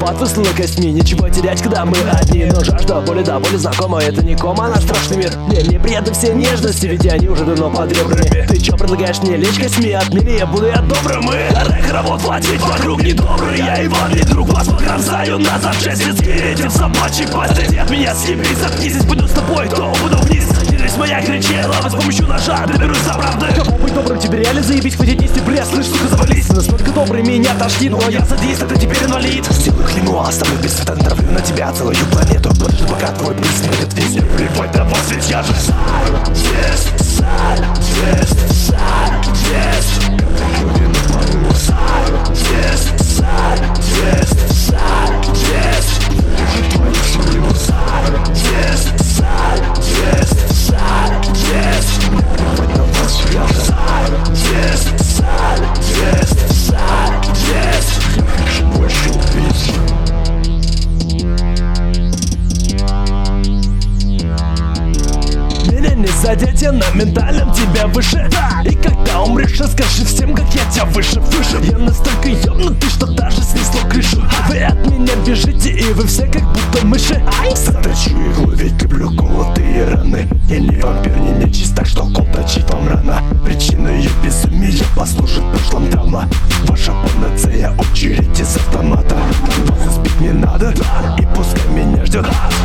отвыслана костьми. Ничего терять, когда мы одни. Но жажда боли, да, боли знакома. Это не кома, наш страшный мир. Мне приятны все нежности, ведь они уже давно под ребрами. Ты чё предлагаешь мне лечь костьми? Отмели, я буду я добрым. И хоровод платить вокруг недобрый. Я Иван, не друг, вас погрозаю назад. 6 лет спереди в собачьей пасти. От меня съебись, заткнись, буду с тобой, то буду вниз. Здесь моя кричела, с помощью ножа доберусь до правды. Кому быть добрым, тебе реально заебись, хватит нести бред, слышь, сука, завались. Настолько добрый, меня тошнит, но я садист, а ты теперь инвалид. Сделаю клеймо, оставлю без света, натравлю на тебя целую планету. Подожди, пока твой приз сметет весь мир. Плевать на вас, ведь я же садист. Не задеть, я на ментальном тебя выше. И когда умрешь, расскажи всем, как я тебя выше. Я настолько ёбнутый, что даже снесло крышу. Вы от меня бежите, и вы все как будто мыши. Заточу иглу, ведь люблю колотые раны. Я не вампир, не нечисть, так что кол точить вам рано. Причина ее безумия послужит прошлым травма. Ваша панацея, очередь из автомата. Вас избить не надо, и пускай меня ждет